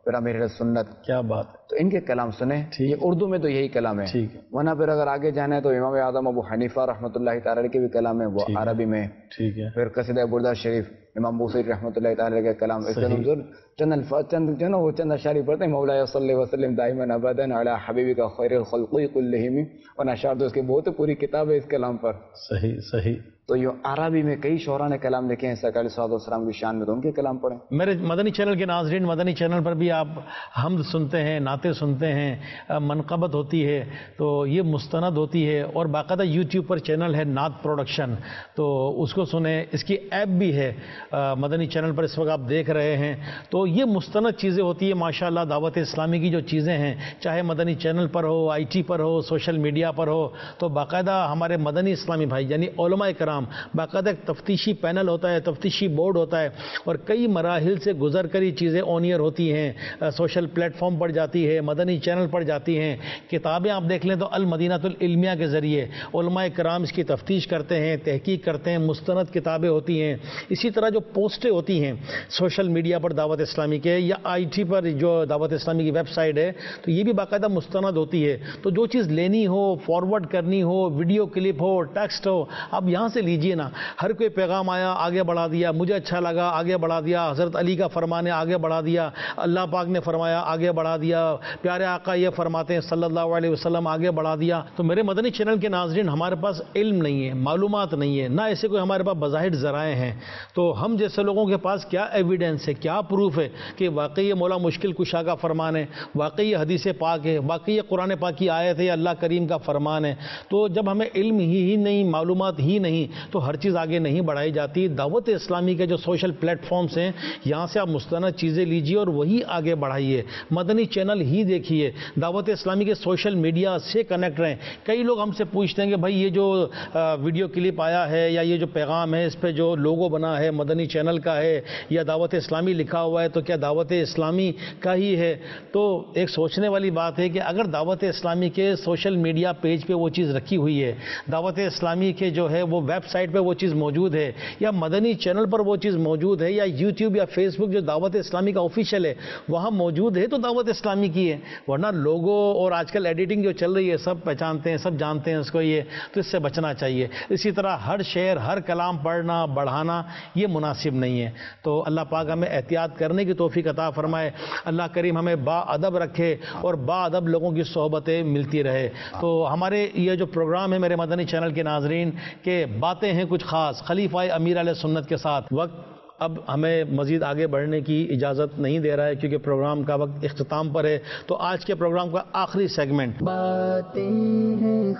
پھر امیر سنت. کیا بات ہے. تو ان کے کلام سنیں. یہ اردو میں تو یہی کلام ہے. ٹھیک ہے. ورنہ پھر اگر آگے جانا ہے تو امام اعظم ابو حنیفہ رحمۃ اللہ تعالی کے بھی کلام ہے وہ عربی میں. ٹھیک ہے. پھر قصیدہ بردہ شریف امام بوصیری رحمۃ اللہ تعالی کے کلام. اس کے منظور چند الفاظ چند جو نا وہ چند اشعار پڑھتے ہیں. مولا صلی وسلم دائما ابدا علی حبیبک خیر الخلق کلہم. اور اشعار تو اس کی بہت پوری کتاب ہے اس کلام پر. صحیح صحیح. تو یہ عربی میں کئی شعراء نے کلام لکھے ہیں سرکار صلی اللہ علیہ وسلم کی شان میں, تو ان کے کلام پڑھیں. میرے مدنی چینل کے ناظرین, مدنی چینل پر بھی آپ حمد سنتے ہیں, نعتیں سنتے ہیں, منقبت ہوتی ہے, تو یہ مستند ہوتی ہے. اور باقاعدہ یوٹیوب پر چینل ہے نعت پروڈکشن, تو اس کو سنیں. اس کی ایپ بھی ہے مدنی چینل پر, اس وقت آپ دیکھ رہے ہیں. تو یہ مستند چیزیں ہوتی ہے ماشاءاللہ. دعوت اسلامی کی جو چیزیں ہیں, چاہے مدنی چینل پر ہو, آئی ٹی پر ہو, سوشل میڈیا پر ہو, تو باقاعدہ ہمارے مدنی اسلامی بھائی یعنی علماء کرام باقاعدہ ایک تفتیشی پینل ہوتا ہے, تفتیشی بورڈ ہوتا ہے, اور کئی مراحل سے گزر کر یہ چیزیں آن ایئر ہوتی ہیں, سوشل پلیٹ فارم پر جاتی ہے, مدنی چینل پر جاتی ہیں. کتابیں آپ دیکھ لیں تو المدینۃ العلمیہ کے ذریعے علماء کرام اس کی تفتیش کرتے ہیں, تحقیق کرتے ہیں, مستند کتابیں ہوتی ہیں. اسی طرح جو پوسٹیں ہوتی ہیں سوشل میڈیا پر دعوت اسلامی کے, یا آئی ٹی پر جو دعوت اسلامی کی ویب سائٹ ہے, تو یہ بھی باقاعدہ مستند ہوتی ہے. تو جو چیز لینی ہو, فارورڈ کرنی ہو, ویڈیو کلپ ہو, ٹیکسٹ ہو, آپ یہاں سے لیجئے نا. ہر کوئی پیغام آیا آگے بڑھا دیا, مجھے اچھا لگا آگے بڑھا دیا, حضرت علی کا فرمان ہے آگے بڑھا دیا, اللہ پاک نے فرمایا آگے بڑھا دیا, پیارے آقا یہ فرماتے ہیں صلی اللہ علیہ وسلم آگے بڑھا دیا. تو میرے مدنی چینل کے ناظرین, ہمارے پاس علم نہیں ہے, معلومات نہیں ہے, نہ ایسے کوئی ہمارے پاس بظاہر ذرائع ہیں. تو ہم جیسے لوگوں کے پاس کیا ایویڈنس ہے, کیا پروف ہے کہ واقعی یہ مولا مشکل کشا کا فرمان ہے, واقعی یہ حدیث پاک ہے, واقعی یہ قرآن پاک کی آیت ہے, اللہ کریم کا فرمان ہے. تو جب ہمیں علم ہی ہی نہیں, معلومات ہی نہیں, تو ہر چیز آگے نہیں بڑھائی جاتی. دعوت اسلامی کے جو سوشل پلیٹ فارمز ہیں, یہاں سے آپ مستند چیزیں لیجئے اور وہی آگے بڑھائیے. مدنی چینل ہی دیکھیے, دعوت اسلامی کے سوشل میڈیا سے کنیکٹ رہیں. کئی لوگ ہم سے پوچھتے ہیں کہ بھائی یہ جو ویڈیو کلپ آیا ہے یا یہ جو پیغام ہے, اس پہ جو لوگو بنا ہے مدنی چینل کا ہے یا دعوت اسلامی لکھا ہوا ہے, تو کیا دعوت اسلامی کا ہی ہے؟ تو ایک سوچنے والی بات ہے کہ اگر دعوت اسلامی کے سوشل میڈیا پیج پہ وہ چیز رکھی ہوئی ہے, دعوت اسلامی کے جو ہے وہ ویب سائٹ پہ وہ چیز موجود ہے, یا مدنی چینل پر وہ چیز موجود ہے, یا یوٹیوب یا فیس بک جو دعوت اسلامی کا آفیشیل ہے وہاں موجود ہے, تو دعوت اسلامی کی ہے. ورنہ لوگو اور آج کل ایڈیٹنگ جو چل رہی ہے سب پہچانتے ہیں, سب جانتے ہیں اس کو, یہ تو اس سے بچنا چاہیے. اسی طرح ہر شعر ہر کلام پڑھنا بڑھانا یہ مناسب نہیں ہے. تو اللہ پاک ہمیں احتیاط کرنے کی توفیق عطا فرمائے. اللہ کریم ہمیں با ادب رکھے اور با ادب لوگوں کی صحبتیں ملتی رہے. تو ہمارے یہ جو پروگرام ہے میرے مدنی چینل کے ناظرین کے باتیں ہیں کچھ خاص خلیفہ امیر علیہ سنت کے ساتھ. وقت اب ہمیں مزید آگے بڑھنے کی اجازت نہیں دے رہا ہے کیونکہ پروگرام کا وقت اختتام پر ہے. تو آج کے پروگرام کا آخری سیگمنٹ باتیں ہیں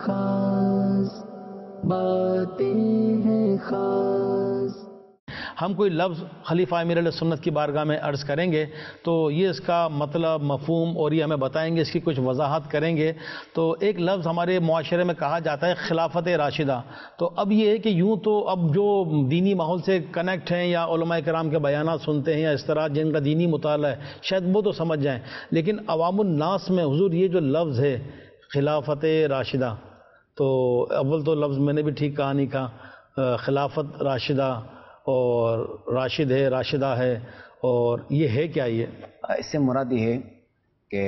خاص, باتیں ہیں خاص. ہم کوئی لفظ خلیفہ امیر علیہ سنت کی بارگاہ میں عرض کریں گے, تو یہ اس کا مطلب مفہوم اور یہ ہمیں بتائیں گے, اس کی کچھ وضاحت کریں گے. تو ایک لفظ ہمارے معاشرے میں کہا جاتا ہے خلافت راشدہ. تو اب یہ ہے کہ یوں تو اب جو دینی ماحول سے کنیکٹ ہیں یا علماء کرام کے بیانات سنتے ہیں یا اس طرح جن کا دینی مطالعہ ہے شاید وہ تو سمجھ جائیں, لیکن عوام الناس میں حضور یہ جو لفظ ہے خلافت راشدہ, تو اول تو لفظ میں نے بھی ٹھیک کہا نہیں کہا, خلافت راشدہ اور راشد ہے راشدہ ہے, اور یہ ہے کیا؟ یہ اس سے مراد یہ ہے کہ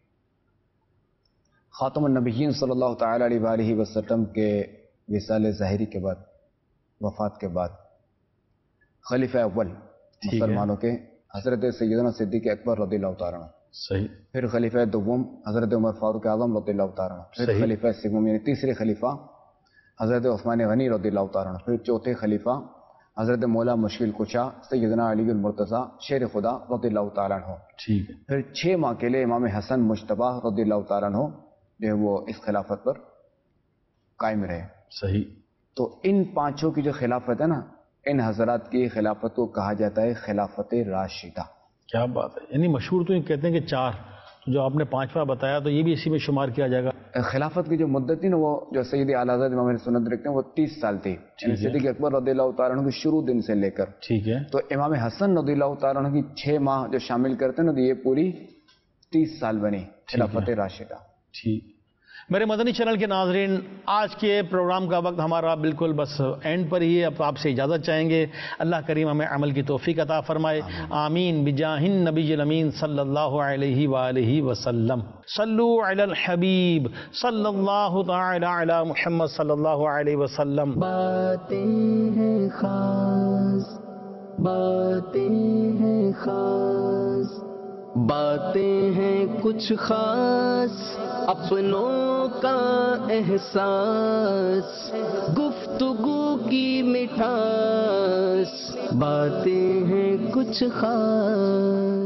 خاتم النبیین صلی اللہ تعالی علیہ وآلہ وسلم کے وصال ظاہری کے بعد, وفات کے بعد, خلیفہ اول مسلمانوں کے حضرت سیدنا صدیق اکبر رضی اللہ تعالیٰ عنہ, صحیح. پھر خلیفہ دوم حضرت عمر فاروق اعظم رضی اللہ تعالیٰ عنہ, پھر خلیفہ سوم یعنی تیسرے خلیفہ حضرت عثمان غنی رضی اللہ تعالیٰ عنہ, پھر چوتھے خلیفہ حضرت مولا مشکل کشا سیدنا علی المرتضیٰ شیر خدا رضی اللہ تعالیٰ عنہ. ٹھیک ہے. پھر چھ ماہ کے لیے امام حسن مجتبیٰ رضی اللہ تعالیٰ عنہ جو ہے وہ اس خلافت پر قائم رہے. صحیح. تو ان پانچوں کی جو خلافت ہے نا, ان حضرات کی خلافت کو کہا جاتا ہے خلافت راشدہ. کیا بات ہے, یعنی مشہور تو یہ کہتے ہیں کہ چار, جو آپ نے پانچواں بتایا تو یہ بھی اسی میں شمار کیا جائے گا. خلافت کی جو مدت تھی نا, وہ جو سید اعلیٰ حضرت امام سنت رکھتے ہیں وہ تیس سال تھی, یعنی صدیق اکبر رضی اللہ تعالیٰ عنہ کی شروع دن سے لے کر. ٹھیک ہے. تو امام حسن رضی اللہ تعالیٰ عنہ کی چھ ماہ جو شامل کرتے ہیں نا, تو یہ پوری تیس سال بنی خلافت راشدہ. ٹھیک. میرے مدنی چینل کے ناظرین، آج کے پروگرام کا وقت ہمارا بالکل بس اینڈ پر ہی ہے. اب آپ سے اجازت چاہیں گے. اللہ کریم ہمیں عمل کی توفیق عطا فرمائے. آمین بجاہ النبی الامین صلی اللہ علیہ وآلہ وسلم. صلو علی الحبیب صلی اللہ تعالی علی محمد صلی اللہ علیہ وسلم. باتیں ہیں خاص، باتیں ہیں خاص، باتیں ہیں کچھ خاص، اپنوں کا احساس، گفتگو کی مٹھاس، باتیں ہیں کچھ خاص.